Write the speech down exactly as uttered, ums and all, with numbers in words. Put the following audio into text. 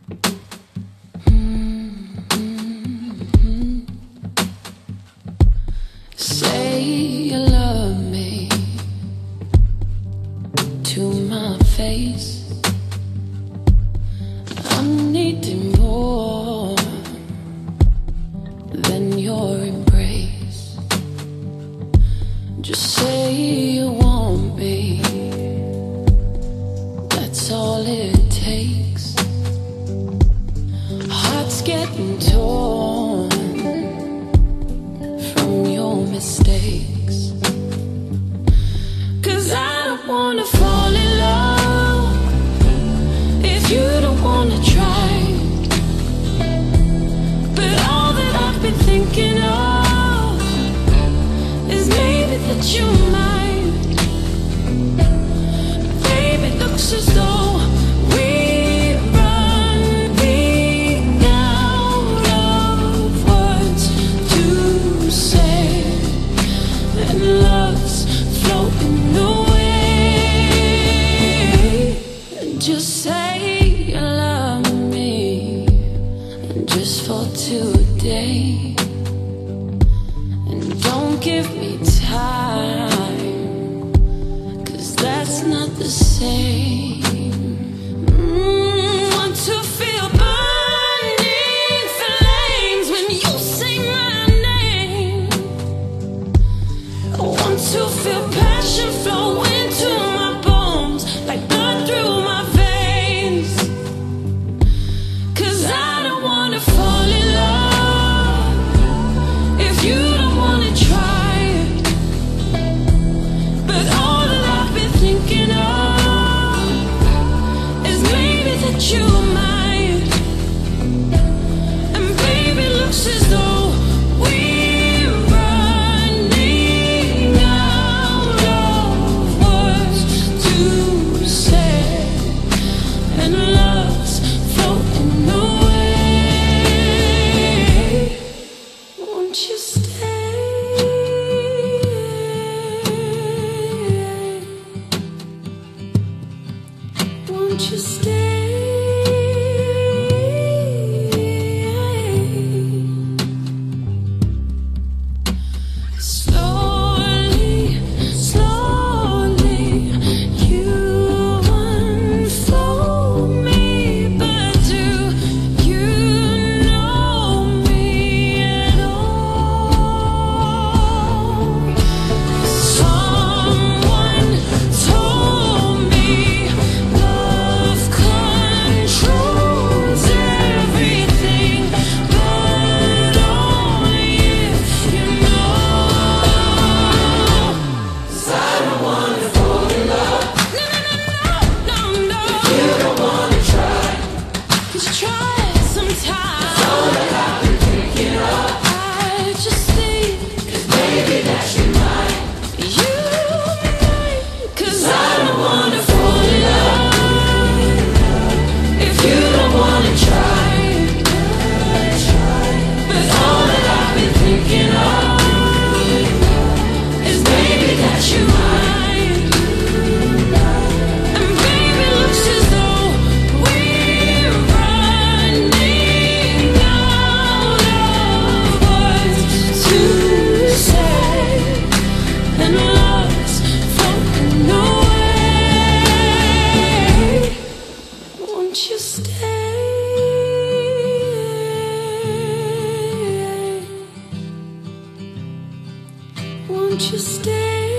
Say you love me to my face. I'm needing more than your embrace. Just say you want me, that's all it takes. Heart's getting torn from your mistakes. 'Cause I don't wanna fall in love if you don't wanna try. But all that I've been thinking of is maybe that you might. Baby, it looks as though we're running out of words to say, and love's floating away. Just say you love me, just for today, and don't give me time, 'cause that's not the same. Mm, want to feel burning flames when you say my name. I want to feel passion flow into my bones like blood through my veins. 'Cause I don't wanna fall in love if you don't wanna try. But all that I've been thinking of is maybe that you might. And baby, looks as though we're running out of words to say, and love's floating away. Won't you stay? Won't you stay? Slowly, slowly, you unfold me, but do you know me at all? Someone told me love controls everything, but only if you know. 'Cause I don't wanna fall in love. No, no, no, no, no. If you don't wanna try, just try it sometime. That's all that I've been thinking of. I just think, 'cause maybe that you might. You might. 'Cause I don't wanna fall in love if you don't wanna try. But all that I've been thinking of is maybe that you might. And baby, looks as though we're running out of words to say, and love's floating away. Won't you stay? Won't you stay?